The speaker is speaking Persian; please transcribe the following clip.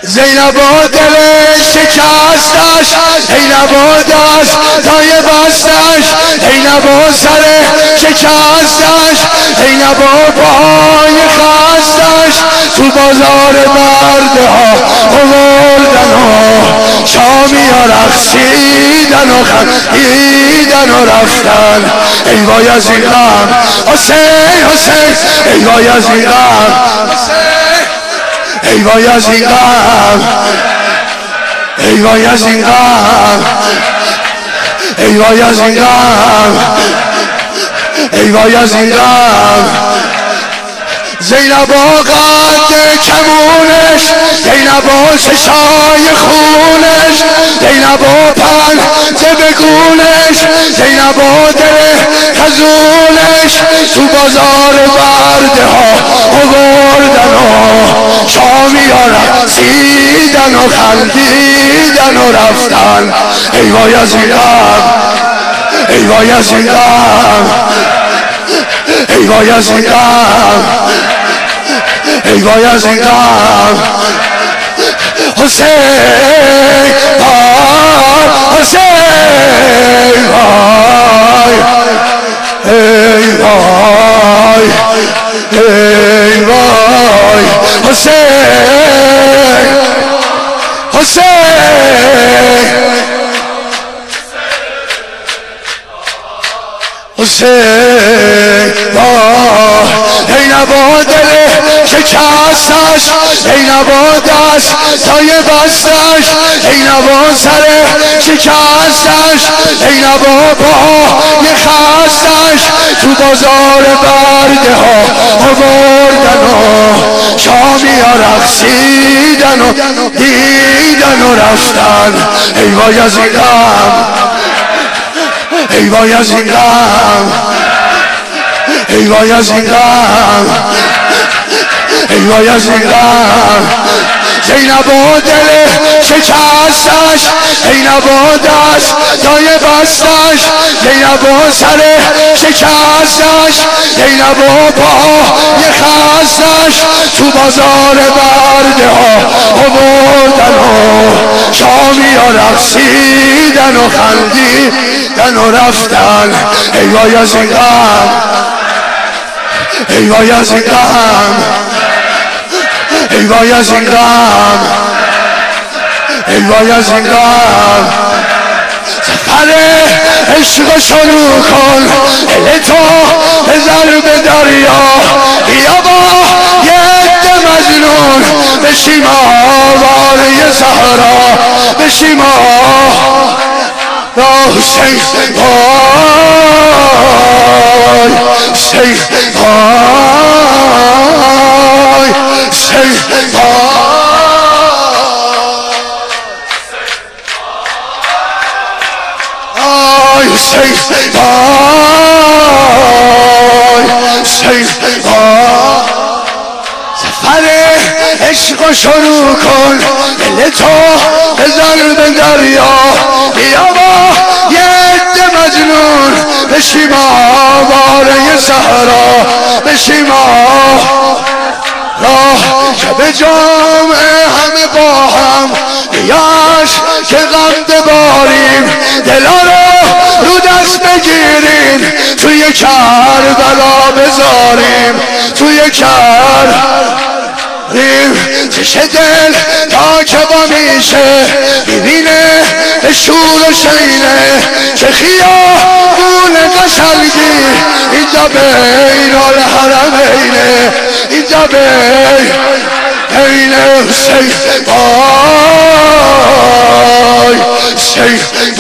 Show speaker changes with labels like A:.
A: زینب و دلش شکستش، زینب و دستای بستش، زینب و سر شکستش، زینب و پای خستش. تو بازار برده ها آوردن و شامی ها رقصیدن و خندیدن و رفتن. ای وای از این غم حسین حسین، ای وای از این غم حسین، ای وای از این غم، ای وای از این غم، ای وای از این غم، ای وای از این غم. زینب و قد کمونش، زینب و چشای خونش، زینب و پنجه بگونش، زینب و دل خزونش. تو بازار برده ها آوردن و شامی ها رقصیدن و خندیدن و رفتن. ای وای از این غم، ای وای از این غم، ای وای از این غم، ای وای از این غم. حسین حسین وای، ای وای، ای وای. حسین حسین حسین وای. زینب و دل شکستش، زینب و دستای بستش، زینب و سر شکستش، زینب و پای خستش. تو بازار برده ها آوردن و شامی ها رقصیدن و دیدن و رفتن. ای وای از این غم، ای وای از این غم، ای وای از این غم، ای وای از این غم. زینب و دل شکستش، زینب و دستای بستش، زینب و سر شکستش، زینب و پای خستش. تو بازار برده ها آوردن و شامی ها رقصیدن و خندیدن و رفتن. ای وای از این غم، ای وای از این غم، ای وای از این غم، ای وای از این غم. سفر عشق شروع کن، دل تو بزن به دریا، بیا با یه عده مجنون بشیم آواره صحرا، بشیم حسین وای، حسین وای، حسین وای. حسین وای، حسین وای. سفر عشق شروع کن، دل تو بزن به دریا، بیا با یه عده مجنون بشیم آواره صحرا، بشیم راه شب جمعه همه با هم بیاش که غم بباریم، دلا رو دست بگیریم، توی کربلا بذاریم، توی کربلا چش دل تا که با میشه ببینه به شور و شینه، چه خیابون قشنگی اینجا بین الحرمینه، اینجا بین حسین وای، حسین